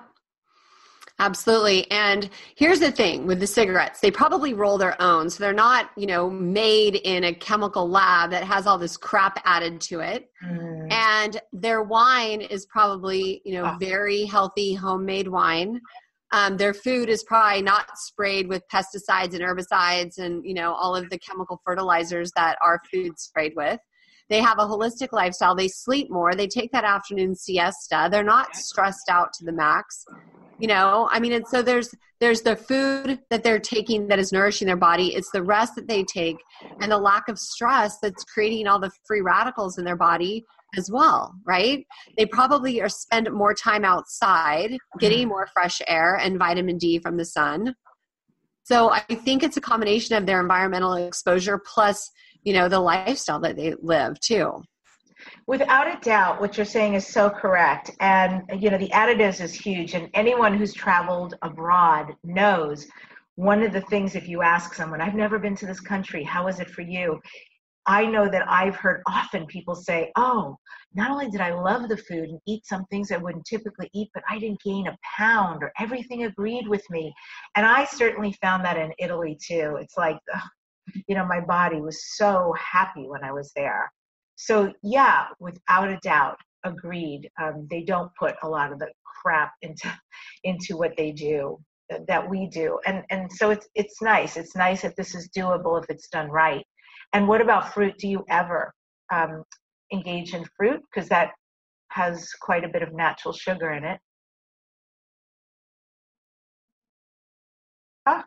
Absolutely. And here's the thing with the cigarettes, they probably roll their own. So they're not, you know, made in a chemical lab that has all this crap added to it. Mm. And their wine is probably, you know, oh. very healthy homemade wine. Um, their food is probably not sprayed with pesticides and herbicides and, you know, all of the chemical fertilizers that our food's sprayed with. They have a holistic lifestyle. They sleep more. They take that afternoon siesta. They're not stressed out to the max. You know, I mean, and so there's there's the food that they're taking that is nourishing their body. It's the rest that they take and the lack of stress that's creating all the free radicals in their body as well, right? They probably are spend more time outside, getting more fresh air and vitamin D from the sun. So I think it's a combination of their environmental exposure plus, you know, the lifestyle that they live too. Without a doubt, what you're saying is so correct. And, you know, the additives is huge. And anyone who's traveled abroad knows one of the things, if you ask someone, I've never been to this country, how is it for you? I know that I've heard often people say, oh, not only did I love the food and eat some things I wouldn't typically eat, but I didn't gain a pound or everything agreed with me. And I certainly found that in Italy too. It's like, ugh, you know, my body was so happy when I was there. So yeah, without a doubt, agreed. Um, they don't put a lot of the crap into into what they do that, that we do, and and so it's it's nice. It's nice that this is doable if it's done right. And what about fruit? Do you ever um, engage in fruit? Because that has quite a bit of natural sugar in it. Ah,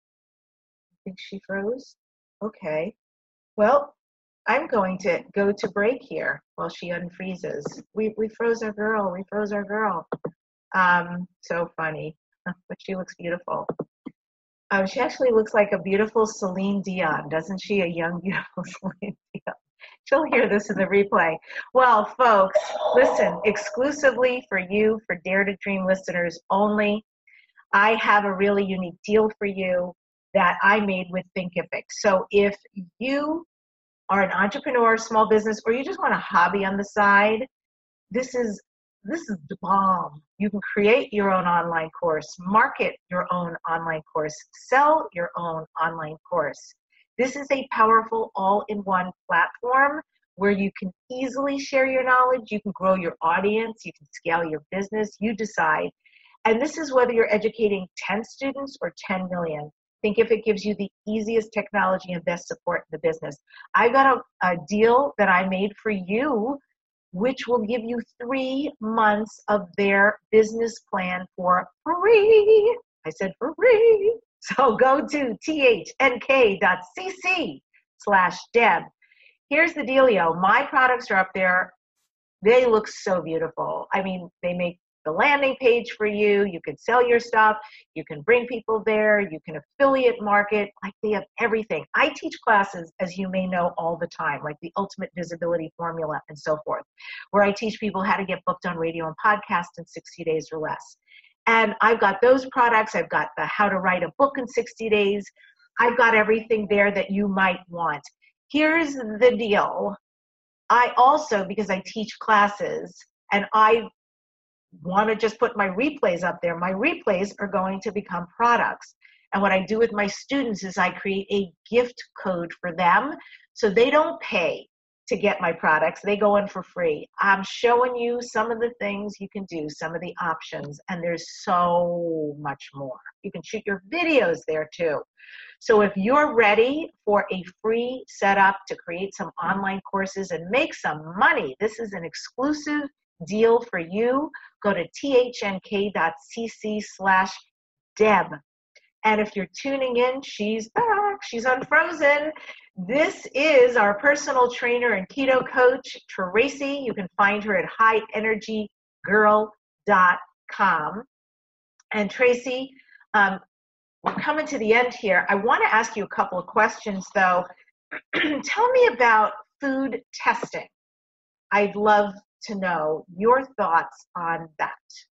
I think she froze. Okay. Well, I'm going to go to break here while she unfreezes. We we froze our girl. We froze our girl. Um, so funny, but she looks beautiful. Um, she actually looks like a beautiful Celine Dion, doesn't she? A young, beautiful Celine Dion. She'll hear this in the replay. Well, folks, listen, exclusively for you, for Dare to Dream listeners only, I have a really unique deal for you that I made with Thinkific. So if you are an entrepreneur, small business, or you just want a hobby on the side, this is this is the bomb. You can create your own online course, market your own online course, sell your own online course. This is a powerful all-in-one platform where you can easily share your knowledge, you can grow your audience, you can scale your business, you decide. And this is whether you're educating ten students or ten million. Thinkific gives you the easiest technology and best support in the business. I got a, a deal that I made for you, which will give you three months of their business plan for free. I said for free. So go to thnk.cc slash Deb. Here's the dealio. My products are up there. They look so beautiful. I mean, they make the landing page for you. You can sell your stuff. You can bring people there. You can affiliate market. Like, they have everything. I teach classes, as you may know, all the time, like the Ultimate Visibility Formula and so forth, where I teach people how to get booked on radio and podcast in sixty days or less. And I've got those products. I've got the how to write a book in sixty days. I've got everything there that you might want. Here's the deal. I also, because I teach classes and I want to just put my replays up there, my replays are going to become products. And what I do with my students is I create a gift code for them so they don't pay to get my products. They go in for free. I'm showing you some of the things you can do, some of the options, and there's so much more. You can shoot your videos there too. So if you're ready for a free setup to create some online courses and make some money, this is an exclusive deal for you. Go to thnk.cc slash Deb. And if you're tuning in, she's back. She's unfrozen. This is our personal trainer and keto coach, Tracy. You can find her at high energy girl dot com. And Tracy, um, we're coming to the end here. I want to ask you a couple of questions, though. Tell me about food testing. I'd love to know your thoughts on that.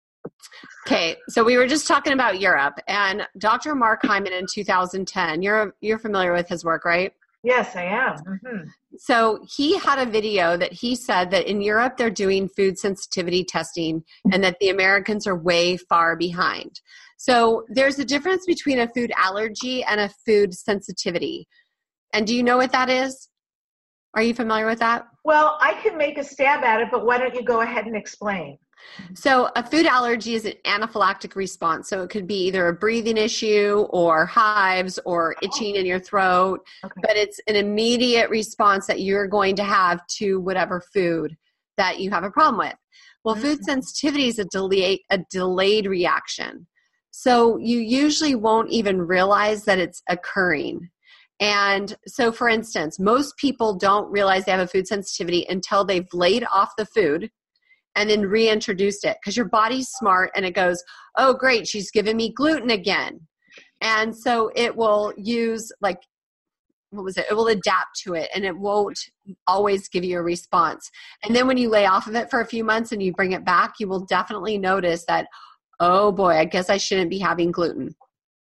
Okay, so we were just talking about Europe, and Doctor Mark Hyman in two thousand ten, you're you're familiar with his work, right? Yes, I am. Mm-hmm. So he had a video that he said that in Europe they're doing food sensitivity testing and that the Americans are way far behind. So there's a difference between a food allergy and a food sensitivity. And do you know what that is? Are you familiar with that? Well, I can make a stab at it, but why don't you go ahead and explain? So a food allergy is an anaphylactic response. So it could be either a breathing issue or hives or itching in your throat, okay. But it's an immediate response that you're going to have to whatever food that you have a problem with. Well, mm-hmm. Food sensitivity is a delay, a delayed reaction. So you usually won't even realize that it's occurring. And so, for instance, most people don't realize they have a food sensitivity until they've laid off the food and then reintroduced it, because your body's smart and it goes, oh, great, she's giving me gluten again. And so it will use like, what was it? It will adapt to it and it won't always give you a response. And then when you lay off of it for a few months and you bring it back, you will definitely notice that, oh boy, I guess I shouldn't be having gluten.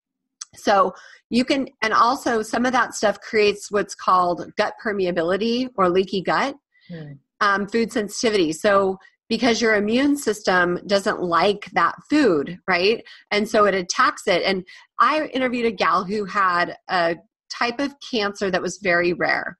So you can, and also some of that stuff creates what's called gut permeability or leaky gut, mm. um, food sensitivity. So because your immune system doesn't like that food, right? And so it attacks it. And I interviewed a gal who had a type of cancer that was very rare.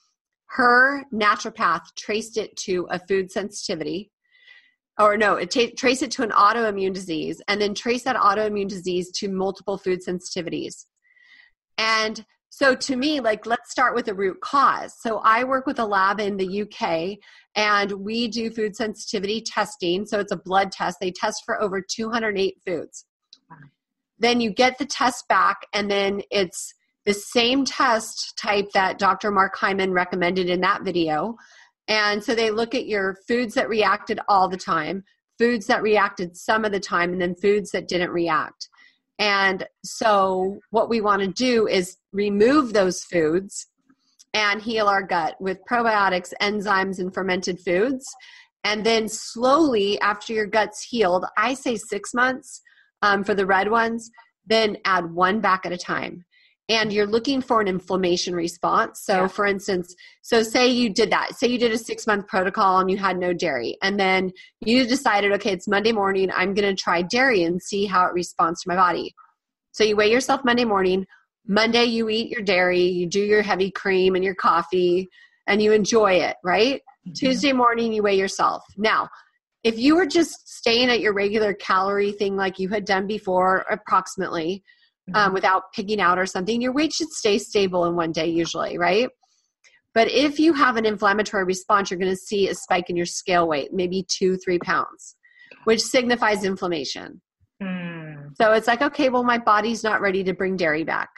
Her naturopath traced it to a food sensitivity. Or no, it t- trace it to an autoimmune disease and then trace that autoimmune disease to multiple food sensitivities. And So to me, like, let's start with the root cause. So I work with a lab in the U K, and we do food sensitivity testing. So it's a blood test. They test for over two hundred eight foods. Then you get the test back, and then it's the same test type that Doctor Mark Hyman recommended in that video. And so they look at your foods that reacted all the time, foods that reacted some of the time, and then foods that didn't react. And so what we want to do is remove those foods and heal our gut with probiotics, enzymes, and fermented foods. And then slowly, after your gut's healed, I say six months um, for the red ones, then add one back at a time. And you're looking for an inflammation response. So yeah. for instance, so say you did that. Say you did a six-month protocol and you had no dairy. And then you decided, okay, it's Monday morning. I'm going to try dairy and see how it responds to my body. So you weigh yourself Monday morning. Monday, you eat your dairy. You do your heavy cream and your coffee, and you enjoy it, right? Mm-hmm. Tuesday morning, you weigh yourself. Now, if you were just staying at your regular calorie thing like you had done before, approximately, Um, without picking out or something, your weight should stay stable in one day usually, right? But if you have an inflammatory response, you're going to see a spike in your scale weight, maybe two, three pounds, which signifies inflammation. Mm. So it's like, okay, well, my body's not ready to bring dairy back.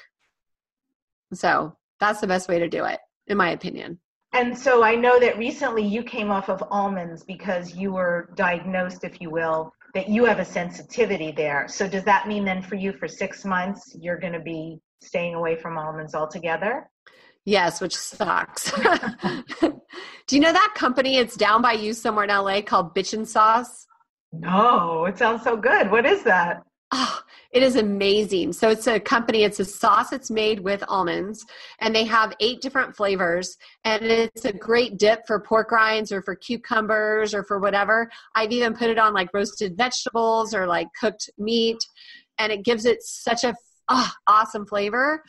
So that's the best way to do it, in my opinion. And so I know that recently you came off of almonds because you were diagnosed, if you will, that you have a sensitivity there. So does that mean then for you for six months, you're going to be staying away from almonds altogether? Yes, which sucks. Do you know that company? It's down by you somewhere in L A called Bitchin' Sauce. No, it sounds so good. What is that? Oh, it is amazing. So it's a company, it's a sauce that's made with almonds, and they have eight different flavors, and it's a great dip for pork rinds or for cucumbers or for whatever. I've even put it on like roasted vegetables or like cooked meat, and it gives it such a oh, awesome flavor.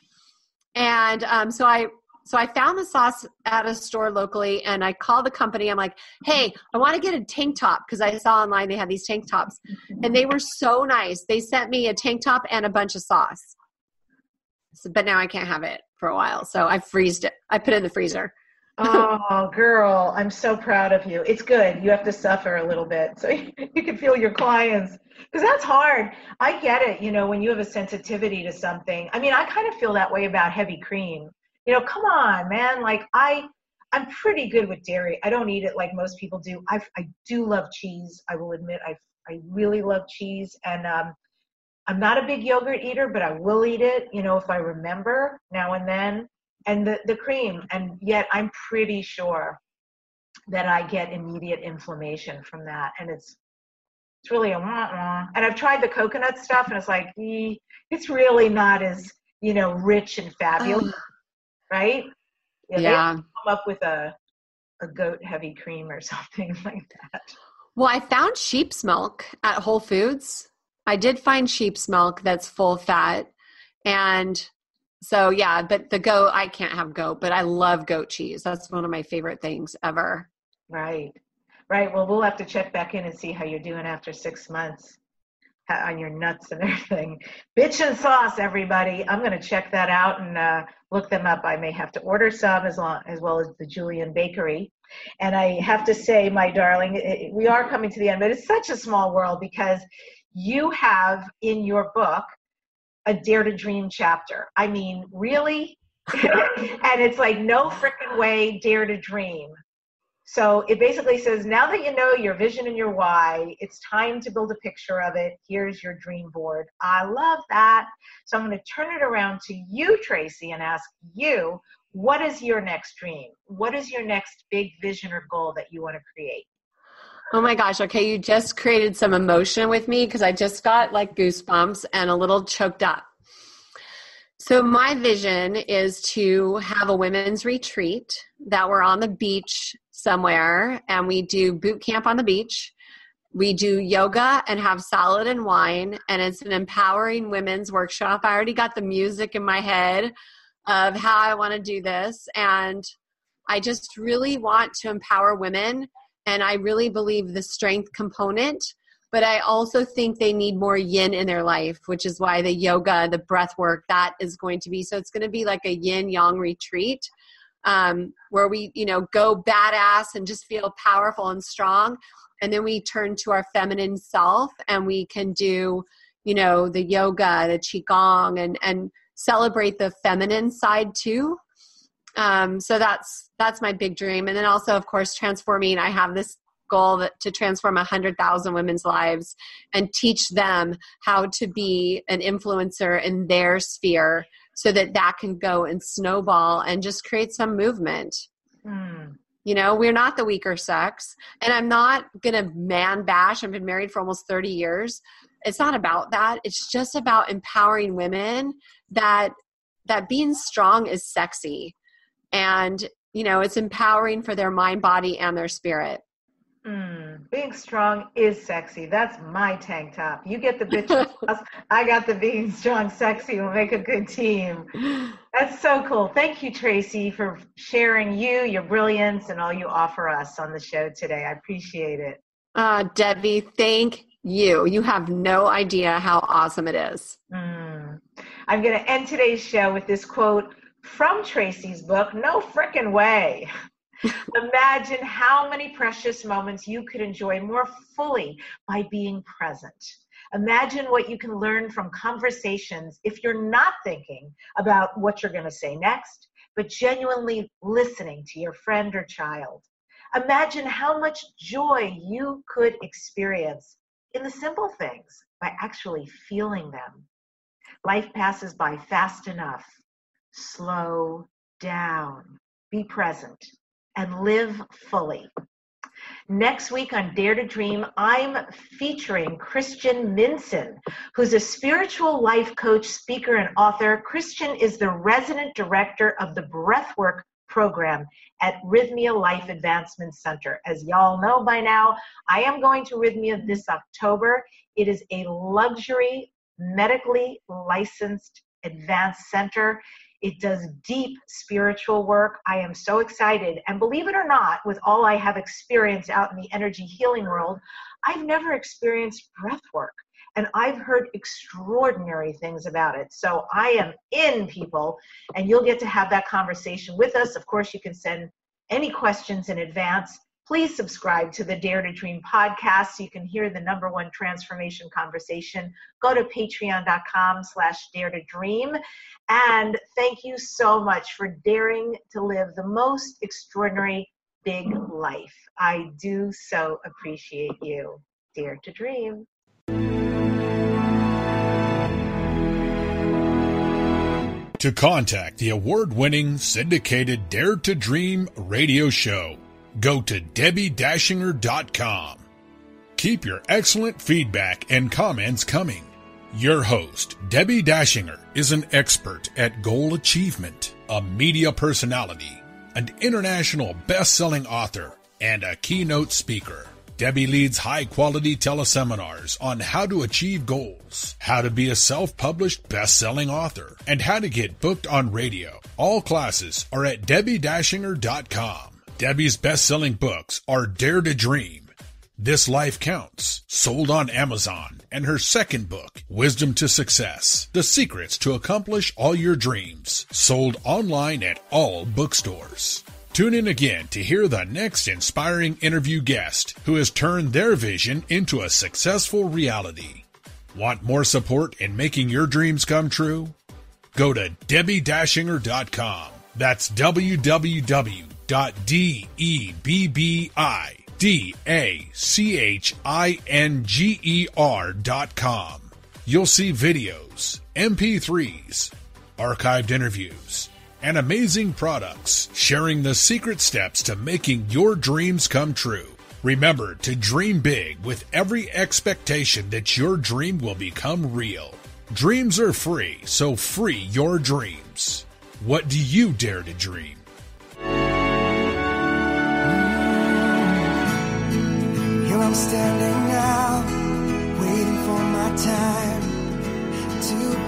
And um, so I So I found the sauce at a store locally, and I called the company. I'm like, hey, I want to get a tank top because I saw online they had these tank tops. And they were so nice. They sent me a tank top and a bunch of sauce. So, but now I can't have it for a while. So I freezed it. I put it in the freezer. Oh, girl, I'm so proud of you. It's good. You have to suffer a little bit so you can feel your clients. Because that's hard. I get it. You know, when you have a sensitivity to something. I mean, I kind of feel that way about heavy cream. You know, come on, man. Like I, I'm pretty good with dairy. I don't eat it like most people do. I, I do love cheese. I will admit, I, I really love cheese. And um, I'm not a big yogurt eater, but I will eat it, you know, if I remember now and then. And the, the cream. And yet I'm pretty sure that I get immediate inflammation from that. And it's, it's really a wah-wah. And I've tried the coconut stuff, and it's like, eh, it's really not as, you know, rich and fabulous. Oh. Right? Yeah. yeah. They come up with a a goat heavy cream or something like that. Well, I found sheep's milk at Whole Foods. I did find sheep's milk that's full fat. And so, yeah, but the goat, I can't have goat, but I love goat cheese. That's one of my favorite things ever. Right. Right. Well, we'll have to check back in and see how you're doing after six months. On your nuts and everything. Bitchin' Sauce, everybody. I'm going to check that out and uh, look them up. I may have to order some as, long, as well as the Julian Bakery. And I have to say, my darling, it, we are coming to the end, but it's such a small world because you have in your book a Dare to Dream chapter. I mean, really? And it's like, no frickin' way, dare to dream. So it basically says, now that you know your vision and your why, it's time to build a picture of it. Here's your dream board. I love that. So I'm going to turn it around to you, Tracy, and ask you, what is your next dream? What is your next big vision or goal that you want to create? Oh my gosh. Okay. You just created some emotion with me because I just got like goosebumps and a little choked up. So my vision is to have a women's retreat that we're on the beach somewhere, and we do boot camp on the beach. We do yoga and have salad and wine, and it's an empowering women's workshop. I already got the music in my head of how I want to do this, and I just really want to empower women, and I really believe the strength component But I also think they need more yin in their life, which is why the yoga, the breath work, that is going to be, so it's going to be like a yin yang retreat um, where we, you know, go badass and just feel powerful and strong. And then we turn to our feminine self and we can do, you know, the yoga, the qigong, and, and celebrate the feminine side too. Um, so that's, that's my big dream. And then also, of course, transforming, I have this goal that, to transform one hundred thousand women's lives and teach them how to be an influencer in their sphere so that that can go and snowball and just create some movement. Mm. You know, we're not the weaker sex, and I'm not going to man bash. I've been married for almost thirty years. It's not about that. It's just about empowering women that, that being strong is sexy, and, you know, it's empowering for their mind, body, and their spirit. Mm, being strong is sexy. That's my tank top. You get the bitch sauce, I got the being strong sexy. We'll make a good team. That's so cool. Thank you, Tracy, for sharing you, your brilliance, and all you offer us on the show today. I appreciate it. Uh, Debbie, thank you. You have no idea how awesome it is. Mm. I'm going to end today's show with this quote from Tracy's book, No Frickin' Way. Imagine how many precious moments you could enjoy more fully by being present. Imagine what you can learn from conversations if you're not thinking about what you're going to say next, but genuinely listening to your friend or child. Imagine how much joy you could experience in the simple things by actually feeling them. Life passes by fast enough. Slow down. Be present. And live fully. Next week on Dare to Dream, I'm featuring Christian Minson, who's a spiritual life coach, speaker, and author. Christian is the resident director of the Breathwork program at Rhythmia Life Advancement Center. As y'all know by now, I am going to Rhythmia this October. It is a luxury, medically licensed advanced center. It does deep spiritual work. I am so excited. And believe it or not, with all I have experienced out in the energy healing world, I've never experienced breath work. And I've heard extraordinary things about it. So I am in, people, and you'll get to have that conversation with us. Of course, you can send any questions in advance. Please subscribe to the Dare to Dream podcast so you can hear the number one transformation conversation. Go to patreon.com slash dare to dream. And thank you so much for daring to live the most extraordinary big life. I do so appreciate you. Dare to dream. To contact the award-winning syndicated Dare to Dream radio show, go to debbie dashinger dot com. Keep your excellent feedback and comments coming. Your host, Debbie Dashinger, is an expert at goal achievement, a media personality, an international best-selling author, and a keynote speaker. Debbie leads high-quality teleseminars on how to achieve goals, how to be a self-published best-selling author, and how to get booked on radio. All classes are at debbie dashinger dot com. Debbie's best-selling books are Dare to Dream, This Life Counts, sold on Amazon, and her second book, Wisdom to Success, The Secrets to Accomplish All Your Dreams, sold online at all bookstores. Tune in again to hear the next inspiring interview guest who has turned their vision into a successful reality. Want more support in making your dreams come true? Go to debbie dashinger dot com. That's w w w dot debbie dashinger dot com. You'll see videos, M P threes, archived interviews, and amazing products sharing the secret steps to making your dreams come true. Remember to dream big with every expectation that your dream will become real. Dreams are free, so free your dreams. What do you dare to dream? Here I'm standing now, waiting for my time to